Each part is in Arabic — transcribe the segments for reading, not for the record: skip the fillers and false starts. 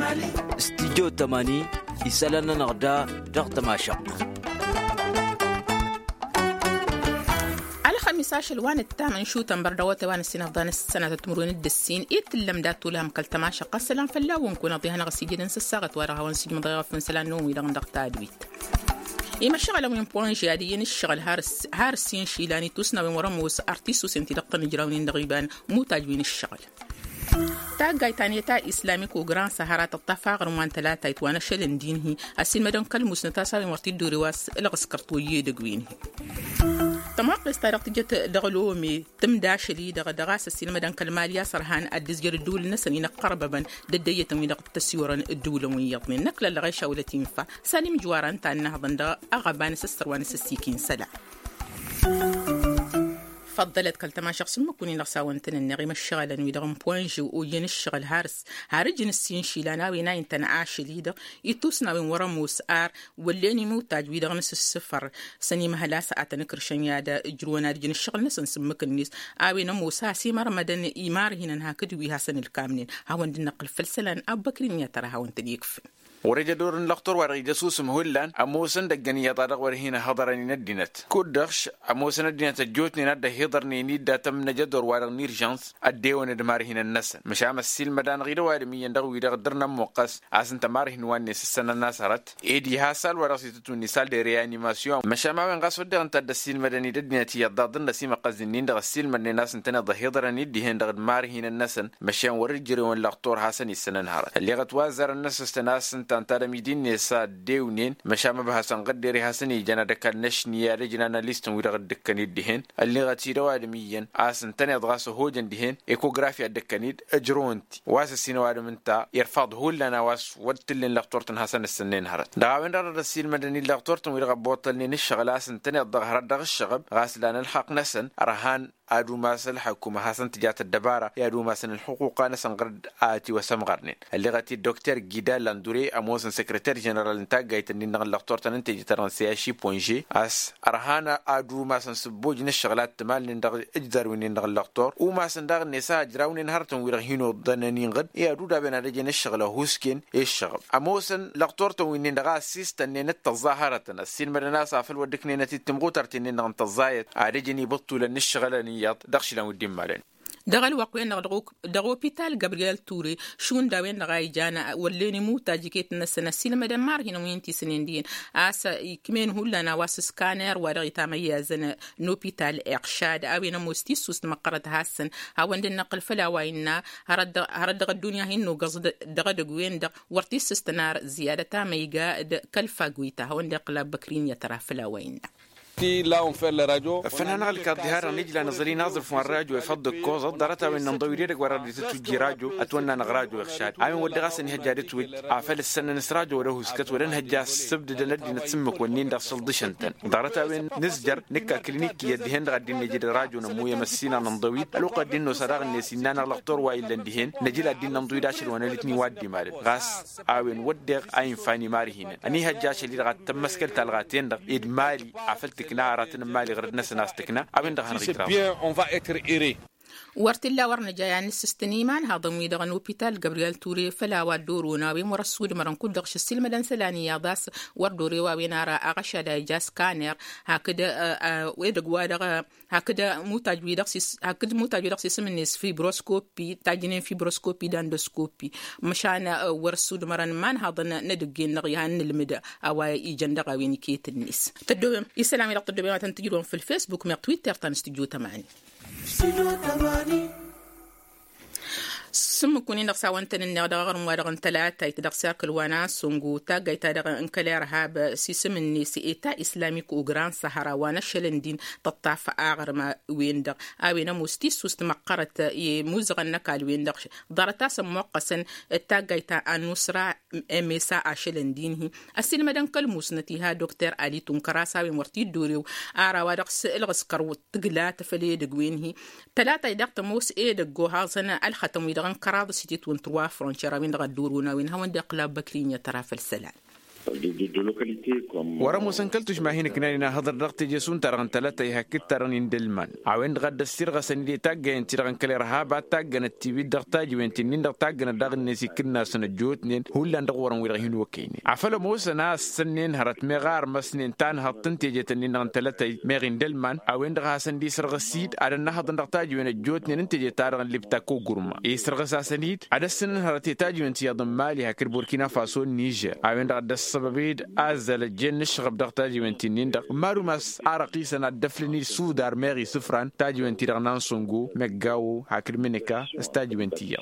استديو 80 يسالنا نغدا ضغط ماشق على 15 الوان الثامن شو تنبردوات وان السنة ضان السنة تمرون الدسين يتلم داتو لهم كل تماشى قسلان فلا ونكون ضيها نغسي جدن سساغت وراها ونسي مضيغة فنسلان نومي لغن دغتا أدويت إما الشغل من بوان جاديين الشغل هارسين شيلاني توسنا بمرموس أرتيسو سنتي دقتن جراونين دغيبان مو تاجوين الشغل تاقاي تانيتا إسلاميك وغران سهرات التفاغر موان تلاتة يتوانا شلن دينهي أسين مدن كالموس نتاسا مرتي دوريواس الغسكرتوية دقوينهي تماق استارق جت دغلومي تم داشلي دغاس السين مدن كالماليا سرهان أدزجر الدول نسنين قرببا ددية تموين التسيورا الدولة ويطمين نكلا لغيشة ولا تنفع سالم جواران تانها ضندا أغبان سستر وانس السيكين سلا فضلت كلتما شخص مكونين لغساوان تننغي مشغلا ويدغم بوانجو وين الشغل هارجن السين شيلانا ويناين تنعاش ليدا يتوسنا وين ورموس والليني موتاج ويدغم السفر سني مهلا ساعة نكرشن يادا جرونا رجن الشغل نسن سمك النيس آوينا موسى سيمار مدن إيمار هنا هاكدو ويها سن الكاملين هاوان دي نقل فلسلان أبكرين يترى هاوان تديكفن ورجع دور اللقطور ورجع جاسوس مهلان أموسن دجني يطارق ورهنا هضرني ندينت كودخش أموسن ندينت الجوتني ندى هضرني نيدا تم نجدور ورا نيرجانس الديون دمار هنا الناس مش عم السيل مدان غير وارمي يندغ يقدرنا موقس عشان تمار هنا الناس السنة الناس هرت إيدي هاسال وراسيتو نسال دريانيماسيون مش عم وين قصد أنت السيل مداني دنيتي يضاد الناس ما قصدين دغ السيل مدني ناس أنت ندى هضرني دي هنا دمار هنا الناس مش عم ورجع وين اللقطور حسن السنة هرت اللي غتوازر الناس استناس أنت ميدين نسا ديونين مشام بحسن قدري حسني جنا دكان نشني رجنا ليستن ويرغد دكانيد دهن اللي غتيروا ادميا اسن تاني ضغاسو هوجن دهن ايكوغرافيا دكانيد اجرونتي واس السينواد منتا يرفض هولنا واس ودتلن لقطورتن حسن السنين هرت داوين الرسيل مدني لقطورتن ويرغب بوطلني نشغل اسن تاني الضغر دغ الشغب غاسلان الحق نسن رهان أدو ماسل حكومة حسن تجات الدبارة يادو ماسن الحقوق نسن قرد آتي وسمغرنين اللي غتي الدكتور جيدا لاندوري أموسن سكرتير جنرال انتاج جايت إني نغل لقطور تنتج تران سياشي بونجي أس أرهانا أدو ماسن سبوج نشغلات تمال نندغ إجدار وين نغل لقطور وماسن دغ نساء جراون نهرتون ويرهينو ضنانين غد يادو دابنا رجع نشغله هوسكين الشغل أموسن لقطور توين نغا سيستن نتظاهرة السين مرناس عفل ودك نتي تمغوتر تنين نغن تظايت عرجني بطول النشغلاني دخشلا ودين مالين دغل وقوين دغوبيتال جابرييل توري شون داوين دغاي جانا وليني موتا جيكيت نسنا سينما دمار هنا وينتي سنين دين اسا كمين هولنا واس سكانر ورغي تاميازن نوبيتال اقشاد اوينا موستيسوس مقرت هاسن هاوند النقل فلا وينا هرد الدنيا هنو قصد دغدغوين دغ ورتيس استنار زياده تاميغا كالفاغويتا هاوند قلب بكرين يترى فلا وينا فنان غلق الظهار نجلا نظري ناظر فوان راجو يفضل كوزة درتها من نضويريرك ورد تتوجي راجو أتونا نغراجو يخشاد عامل ودغاس نهجارت ود عفل السنة نسراجو وله سكت ولن هجاس سبد دلدي نتسمك ونين دخل دشنتن درتها من نسجر نكا كلينيكي يدهن غدين نجد راجو نمو يمسينا نضويد الوقت دينو سراغ النسينان لقطور وايلن دهن نجل الدين نضوي داشل ونالتني وادي مال غاس عاون ودغ عين فاني مارهين أني هجاش اللي رغت تمسكل تلغاتين دغ إدمالي عفلت كنارة مالي غير الناس ناستكنا أبين دهان غير ورتلا ورنا جايان السستنيمان هذا ميدا غنوبيتال جابرييل توري فلا ودورونا بمرسود مرن كل دغش السلمة دنسلانية داس وردوري وينارا أغشى دا جاس كانر هكذا ويدغ هكذا موتاج دغسي سمنيس فيبروسكوبي تاجنين فيبروسكوبي داندوسكوبي مشان ورسود مرن مان هذا ندقين نغيان المدى أو يجندغ وين كيت الناس تدوم إسلامي لقط الدوام تنتجرون في الفيسبوك مع تويتر تنستجو تماني سمكوني نقصا وانتن النغدغر موارغن تلاتة يتدقسا كلوانا سنغوتا غيتا دغن انكالير هاب سيسم النيسي إيتا إسلاميك وغران سهرا وانا شلندين تطاف آغر ما ويندغ آوينا موستيسوس تمقرت موزغن نكال ويندغ دارتا سموقسن إتا غيتا النصرة ميسا عشلندين هي السينما دان كالموسنتيها دكتور علي تنكراسا ومرتي دوريو آرا ودقس الغسكر وتقلات فلي دقوين هي تلاتة يدقت موس إيدقو هازنا الختم ويدغن كراض سيتي 23 فرنشرا وين دغ دورونا وين هون دقلا بكرين يترى في السلام ورا موسنكلتوش ما هنا كنا هضر دغت جسون ترغن ثلاثة يهكت ترغن يندلمان عوين غد السير غسن دي تاجا انت ترغن كلي رهابا تاجا التيبي دغتاج وانت نين دغتاجا دغن نسي كنا سنجوت نين هولا ندغورن ويرهين وكيني عفلو موسنا سنين هرت مغار مسنين تان هطن تيجت نين دغن ثلاثة مغين دلمان عوين دغ سن دي سرغسيد على نهض دغتاج وين جوت نين انت جي تارغن لبتاكو غورما اي سرغسا سنيد على السن هرت تاج وانت يضم مالي هكر بوركينا فاسو نيجر عوين دغ السببيد أزل الجن شغب دغ تاجي وانتين دغ مارو ماس عرقيسنا الدفلني سودار ميغي سفران تاجي وانتي دغ نانسونغو مكاو هاكر منكا استاجي وانتي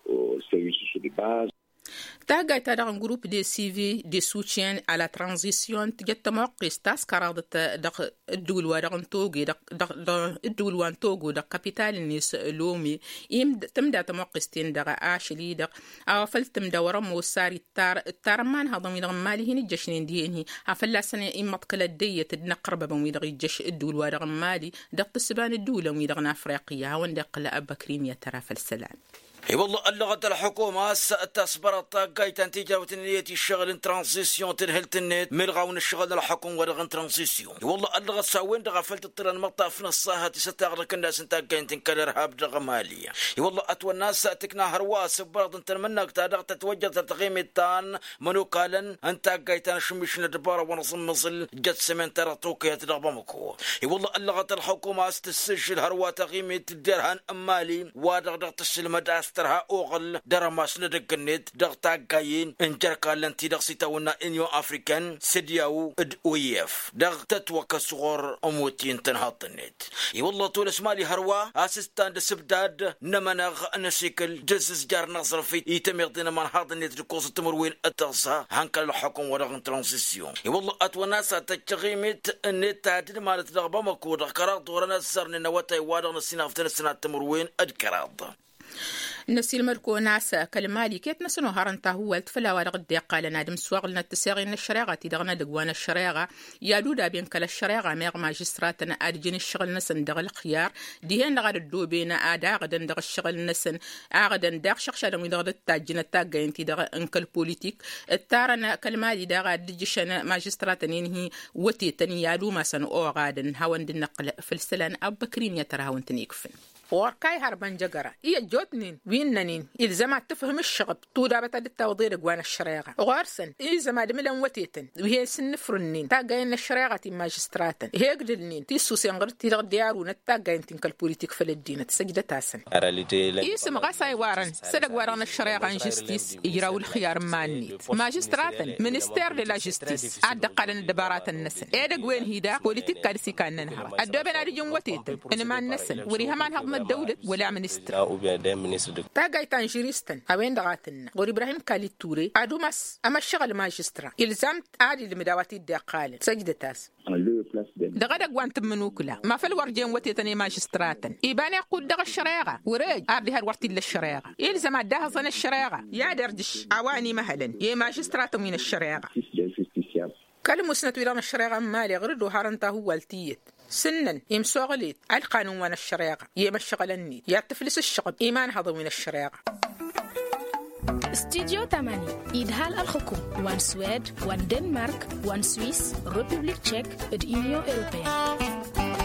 تاجا تدغن جروب دي سيفي دي سوتيان على ترانزيسيون تجت موقس تاس كرادت دغ الدول ودغن توغي دغ الدول وان توغو دغ كابيتال نيس لومي يم تمدا تموقستين دغ اشلي دغ او فلتم دور موساري التارمان هضم دغ مالي هني جشنين ديني افلا سنه امطقل الديه تنقرب بمي دغ الجش الدول ودغ مالي دغ تسبان الدول ومي دغ افريقيا وندق ابكريم يا ترى فالسلام. اي والله اللغة الحكومة تصبرت قايت نتيجة وتنية الشغل ترانزيسيون تنهلت النت ملغون الشغل الحكومة ورغن ترانزيسيون والله اللغة ساوين دغ فلت الطيران مطا في نصها تستغرق الناس انت قايت تنكرر هاب دغ مالية والله اتوى الناس تكنا هرواس برض انت منك تدغ تتوجه تقييم التان منو قالن انت قايت نشمش ندبارة ونصم مصل جت سمين ترى توكية تدغبمكو والله اللغة الحكومة تسجل هروا تقييم الدرهن امالي ودغ تسل مداس ترها أوغل درماس ندق النت دغتا قاين انجرقا لنتي دغ سيتاونا إنيو أفريكان سيدياو ويف دغ تتوكا صغور أموتين تنهاط النت والله طول اسمالي هروا أسستان دسبداد نمنغ نسيكل جزز جار نظر في يتميغ دينا من هاد النت ركوز التمروين التغصى هنكا الحكم ورغن ترانسيسيون والله أتوى ناسا تتشغيمت النت تعدين مالت دغ بمكو دغ كراض ورنا السرن نواتي وادغ نسينا فتن السنة التمروين الكراض نسيل مركو ناس كلمالي كيت نسنو هرنتا هو التفلا ورغد قال نادم سواغ لنا التساغين الشريعة تدغنا دقوان الشريعة يالودا بين كلا الشريعة ميغ ماجستراتنا أرجين الشغل نسن دغ الخيار ديهن دغ الدوبين آدا غدن دغ الشغل نسن آغدن دغ شخشا دغ دغ التاجين التاقين تدغ انكل بوليتيك التارنا كلمالي دغ دجشنا ماجستراتنا ينهي وتي تني يالو ما سنو غادن هاون دي نقل في السلان أب بكرين يترهاون تنيكفن وركاي هربان جقرة إيه جوتنين ويننين إذا ما تفهم الشغب تودا بتد التوضير جوان الشريعة غارسن إذا ما دملن وتيتن وهي سنفرنين تاجين الشريعة ماجستراتن هي قدرنين تيسو سينغرت تيغ ديارو نتاجين تنكل بوليتيك في الدين تسجد تاسن إيه سمغا ساي وارن سلق وارن الشريعة عن جستيس يجراو الخيار ماني ماجستراتن منستير للا جستيس عد قالن الدبارات النسن إيه دقوين هيدا بوليتيك كارسي كان ننهر الدوبين أريجون وتيتن إنما النسن وريها ما نهضم الدولة ولا منستر تاجي تانجيريستن هوين دغاتنا غور إبراهيم كالي توري أدوماس أما الشغل ماجسترا إلزامت عادي لمداواتي الدقالة سجد تاس دغدا قوانت منوكلا ما في الورجين وتيتني ماجستراتن إيباني أقول دغ الشريعة وريج أردي هالورتي للشريعة إلزام عداها صن الشريعة يا دردش عواني مهلا يا ماجسترات من الشريعة كلمة سنة ويران الشريعة مالي غردو هارنتا هو التيت سنن يمسوغليت القانون من الشريعة يمشغل النيت يتفلس الشغب إيمان هذا من الشريعة استديو 8 إدهال الحكوم وان سويد وان دنمارك وان سويس ريبوبليك تشيك اليونيون أوروبية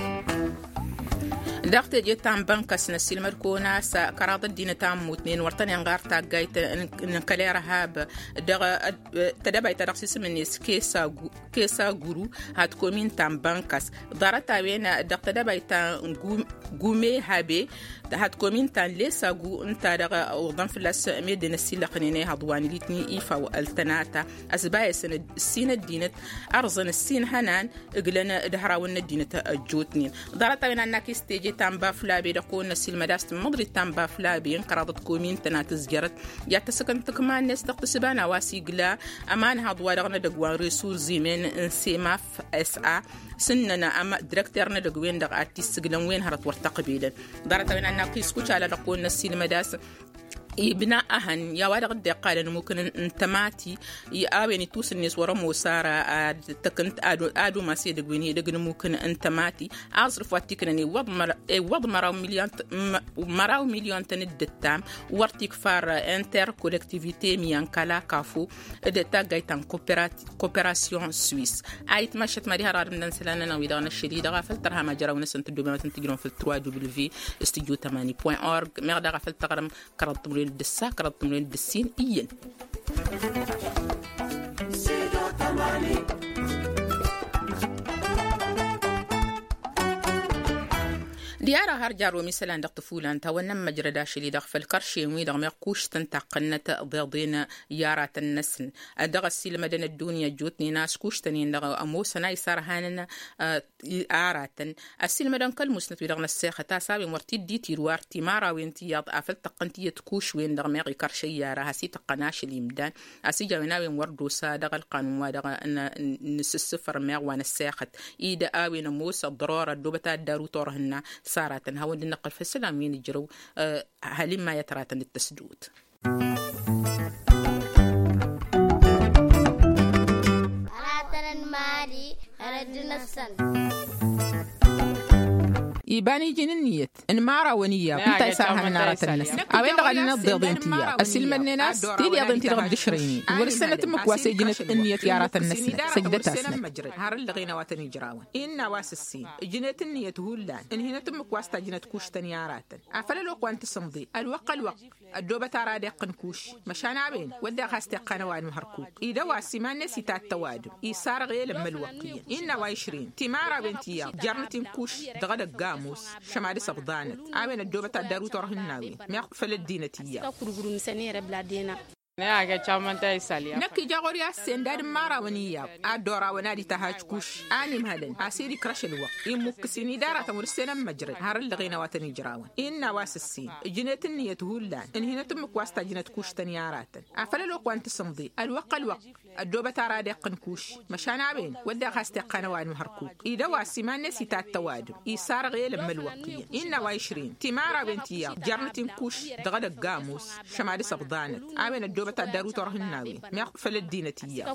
دغت جيت تام بنكس نسيل مركونا سا كراض الدين تام متنين ورتني انغار تا جايت نكلير هاب دغ تدبي ترخص منيس كيسا غورو هات كومين تام بنكس دارتا وين دغ تدبي تا غومي هابي هات كومين تان ليسا غو انت دغ وضن فلاس ميد نسيل قنيني هضواني ليتني ايفا والتناتا اسباي سن السين الدينت ارزن السين هنان اقلنا دهراون الدينت الجوتنين دارتا وين انك استيجي تامبا فلابي دقون نسيل مداست مضري تامبا فلابي انقرضت كومين تناتزجرت ياتسكن تكمان ناس تقتسبانا واسيقلا امان هضوا دغنا دقوان ريسور زيمين سيماف اسا سننا اما ديريكتورنا دقوين دغ ارتيس سقلن وين هرت ورتقبيلا دارتا وين انك يسكوش على دقون نسيل مداست يبناء أهن يا وارد قد قال إنه ممكن انتماتي يأويني توس الناس ورا موسارة تكنت آدو ما سيد قويني دقن ممكن انتماتي أصرف واتيكنني وض مراو مليون تند التام وارتيك فار انتر كولكتيفيتي ميان كلا كافو دتا جايتان كوبيراسيون سويس آيت ماشت مريها رار من سلاننا ويدانا الشديدة غافلترها ما جرى ونسن تدوبي ما تنتجرون في 3w.studio80.org مغدا غافلت غرم كرد تمرين الدسا كرد تمرين الدسين إيين ديارة هرجارو مثلا دق طفولان تونم مجرى داشلي دق فالكرشي ويدغ ميقوش تنتقنة ضيضين يارات النسل دغ السيل مدن الدنيا جوتني ناس كوش تنين دغ أموسنا يسار هاننا آراتن السيل مدن كل مسنت ويدغ نسيخة تاسابي مرتي دي تيروارتي مارا وينتي يضعفل تقنتي تكوش وين دغ ميقي كرشي يارا هسي تقناش اليمدان هسي جاويناوي وردو سادغ القانون ودغ نس السفر ميغ ونسيخة إيدا آوي نموس الضرورة الدوبتا دارو طورهن صارت هون النقل في السلام ينجروا هل ما يتراتن التسدود يباني جننيت ان مارا ونيا كنت يساها نارة الناس اوين غادي نضيضين تيا اسلم الناس تيلي اظن تيغب دشريني ورسنه تمك واسي جنت النيه يارات الناس سجدت اسنا هار اللي غينا واتني جراون ان واس السين جنت النيه هولان ان هنا تمك واستا جنت كوش تنيارات افل لو كنت سمضي الوق الدوبه ترى دقن كوش مشان عبين ودا خاستي قنوان مهركوك اذا واسي ما نسي تاتوادم يسار غير لما الوقيه ان و20 تيمارا بنتيا جرنتين كوش دغد قاموس شمالي سبضانت عامل الدوبة دارو ترهناوي ما يقفل الدينتية نكي جاغوري السين دار مارا ونيا الدورا ونادي تهاجكوش اني مهدن اسيري كرش الوقت يمكسيني دارا تمر السنه مجرد هار اللي غينا واتني جراون ان واس السين جنت النيه هولان ان هنا تمك واستا جنت كوش تنيارات افل لو كنت سمضي الوق الدوبة ترى دقن كوش مشان عبين ودا خاستي قنوان مهركوك اذا واسي ما نسي تاتوادم يسار غير لما الوقيه ان و20 تيمارا بنتيا جرنتين كوش دغد قاموس شمالي سبضانت عامل الدوبة دارو ترهناوي ما يقفل الدينتية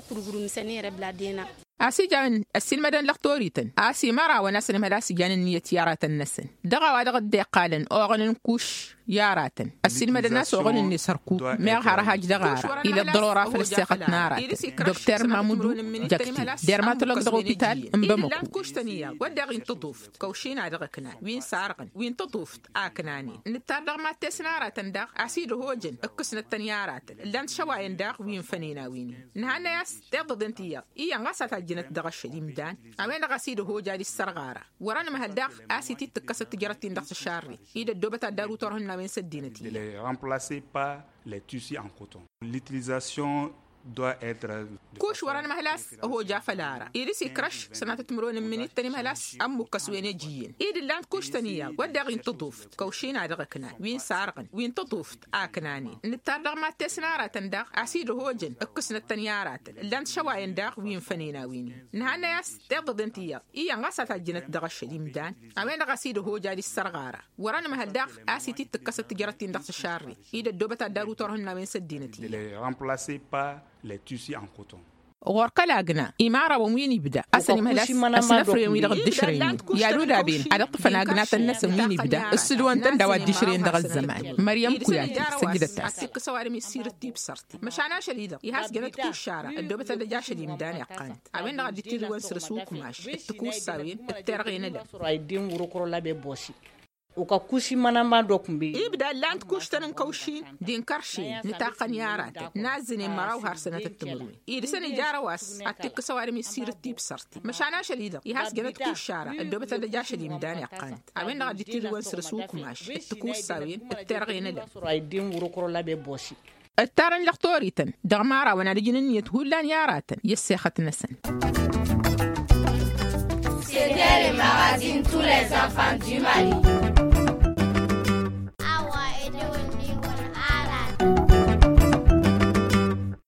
آسي جان السلمدان لقطوريتن آسي مرا وناسن ملاسي جان النية يارات النسن دغا ودغد ديقالن أغنن كوش ياراتن السلمدان ناس أغنن نسركو ميغهار هاج دغارة إلى الضرورة في السيقة نارات دكتور مامودو جاكتي ديرماتولوج دغوبيتال مبمكو كوش تنيا ودغين تطوف كوشينا دغكنا وين سارغن وين تطوف آكناني نتار ما تسناراتن دغ آسي دهوجن اكسن التنيارات اللان شواين دغ وين فنينا ويني نهانا ياس تغض انتيا إيا غاسة جنت دغش اليمدان أمين غسيد هو جاري السرغارة ورانا مهالداغ آسي تتكسر تجارتين دغس الشاري إذا الدوبة دارو ترهن من سدينتي les remplacer par les tissus en coton. L'utilisation doit être كوش ورانا مهلاس هو جافلارا إيريسي كرش سنة تمرون من التاني مهلاس أمو كسوين جيين إيد اللان كوش تانيا وداغين تطوف كوشين عدغكنا وين سارغن وين تطوف آكناني نتاردغ ما تسنارا تندغ عسيد هوجن اكسن التانيارات اللان شواين داغ وين فنينا ويني نهانا ياس تغض انتيا إيا غاسة الجنة دغش اليمدان أمين غسيد هو جاري السرغارة ورانا مهالداغ آسي تتكسر تجارتين دغس الشاري إيد الدوبة دارو ترهن من سدينتي les remplacer par les tissus en coton. ورقلاقنا إمارة ومين يبدأ أصلي مهلاس أسنفرين ويدغ الدشرين يالو دابين على طفنا قنات الناس ومين يبدأ السلوان تندوى الدشرين دغ الزمان مريم كوياتي سجدت أسيك سواري من سير التيب سرتي مش عنا شليدة يهاس جنت كل شارع الدوبة تدجاش اللي مداني قانت عمين دغ الدتير وانسر سوق ماش التكوس ساوين الترغين اللي رايدين ورقرو لا ببوشي وكاكوشي منامبا دوكمبي يبدا لاند كوشتن كوشين دين كرشي نتاقن يارات نازني مراو هرسنه التمروي يدسني جارواس اتك سواري من سير التيب سرتي مش انا شليده يهاس جنت كل شارع الدوبه تدجاش اللي مداني قانت امين غادي تير وانسر سوق ماش التكوس ساوين الترغين اللي رايدين ورقرو لا ببوشي التارن لقطوريتن دغمارا وانا رجننيه هولان ياراتن يسخه نسن C'était le magazine Tous les enfants du Mali.